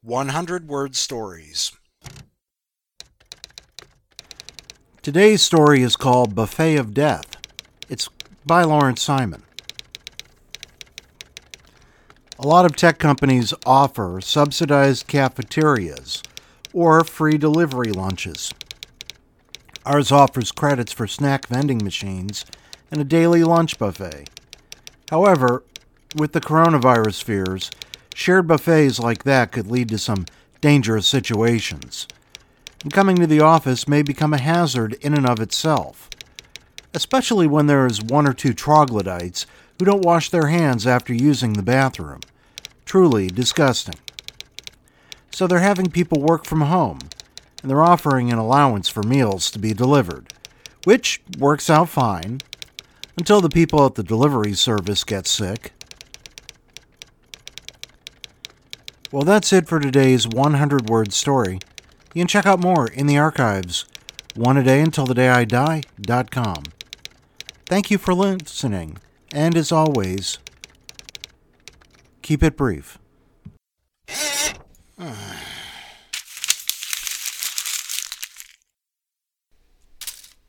100-word stories. Today's story is called Buffet of Death. It's by Lawrence Simon. A lot of tech companies offer subsidized cafeterias or free delivery lunches. Ours offers credits for snack vending machines and a daily lunch buffet. However, with the coronavirus fears, shared buffets like that could lead to some dangerous situations. And coming to the office may become a hazard in and of itself, especially when there is one or two troglodytes who don't wash their hands after using the bathroom. Truly disgusting. So they're having people work from home, and they're offering an allowance for meals to be delivered, which works out fine, until the people at the delivery service get sick. Well, that's it for today's 100-word story. You can check out more in the archives, oneadayuntilthedayidie.com. Thank you for listening, and as always, keep it brief.